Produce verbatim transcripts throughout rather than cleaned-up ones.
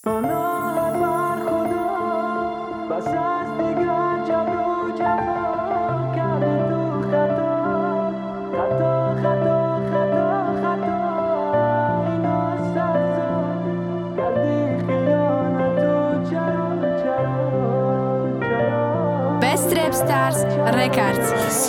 پناهت بر خدا بس از دیگر جبر و جفا کردی تو خطا خطا خطا خطا خطا اینو سزا کردی خیانت و چرا چرا چرا Best Rap Stars Records.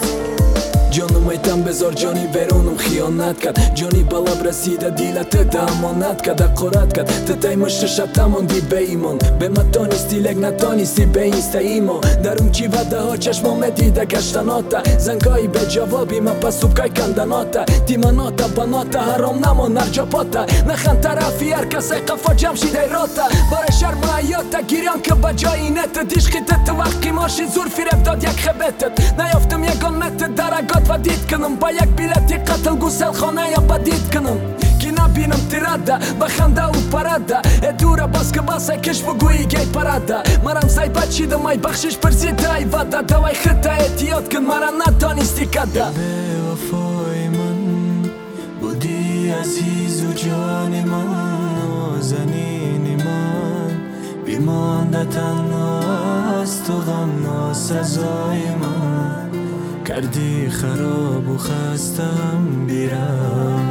جانم ایتم بذار جانی برونم خیانت کرد جانی بالا برسیده دیلت ده امانت کرد اقارت کرد تتای مشت شب تماندی به ایمان به من تانستی لگ نتانستی به اینسته ایما در اون چی وده ها چشمام دیده گشتناتا زنگایی به جوابی من پسوبکای کندناتا تیماناتا بناتا حرام نمان نرجا پاتا نخن طرفی هر کسی قفا جمشید ایراتا بار شرم حیاتا گیریان که با جایی نت دیشقیتت وقتی ماشین زور فیرب داد یک خبتت نیافتم یکان نت درگات و دید کنم با یک بیلتی قتل گوسل خانه یا با دید کنم کی نبینم تیراده بخنده و پراده ادوره باز که باسه کش بگویی گی پراده مرم زی بچیده مای بخشش پرزیده ای وده دوای خطه احتیاط کن مرا نتانستی کده به وفای من بودی عزیز و جان من نازنین من بیمانده تنهاست و غم ناسزای من کردی خراب و خستم بیرم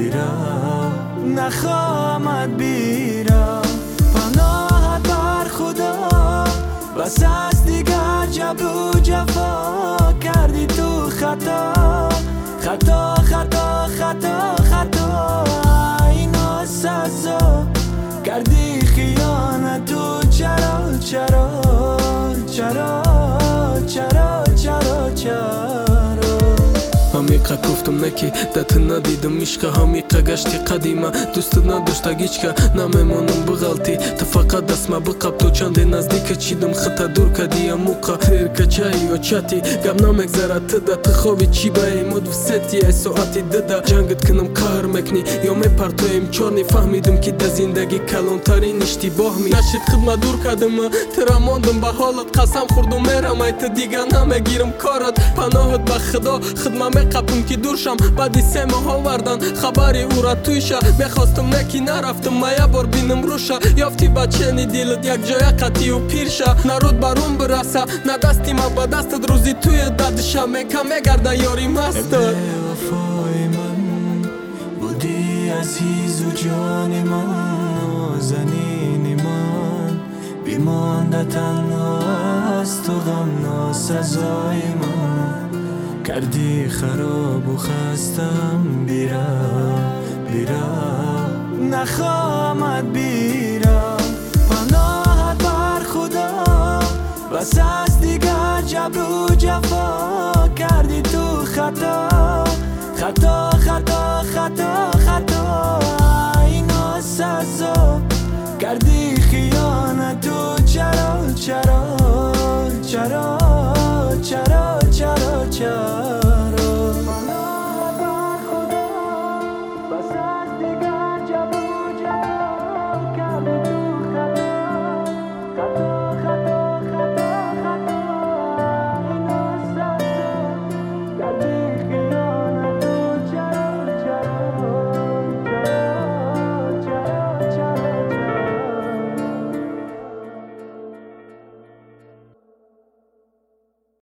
بیرم نخواهمت بیرم پناهت بر خدا بس از دیگر جبر و جفا کردی تو خطا خطا خطا خطا خطا اینو سزا کردی خیانت و چرا چرا چرا چرا چرا چرا هميقا گفتم نکی دت ندیدم عشق هميقا گشتی قدیما دوست نداشت گیچکا نمیمونم بغلطی تو فقط دست ما بقب تو چند نزدیک چیدم خطا دور کدی موقع تیر کچایی و چاتی گم نمگذره تدا تو خوابی چی بایی مد و ستی ای ساعتی ددا جنگت کنم کار مکنی یا می پرتویم چورنی فهمیدم که ده زندگی کلانترین اشتباه می نشید خدمت دور کدم ترا ماندم به حالت قسم خوردم میرم ایت دیگه نمیگیرم کارت پناهت به خدا خدمت قبلم که دور شم بعدی سه ماه آوردن خبری او را تویشه میخواستم نکی نرفتم ما یه بار بینم روشه یافتی بچه نی دیلت یک جای قطعی و پیرشه نرود برون برسه نه دستی ما با دستت روزی توی دردشه میکم میگرده یاری مستر به وفای من بودی عزیز و جان من نازنین من بیمانده تنهاست و غم ناسزای من کردی خراب و خستم بیرم بیرم نخواهمت بیرم پناهت بر خدا بس از دیگر جبر و جفا کردی تو خطا خطا خطا خطا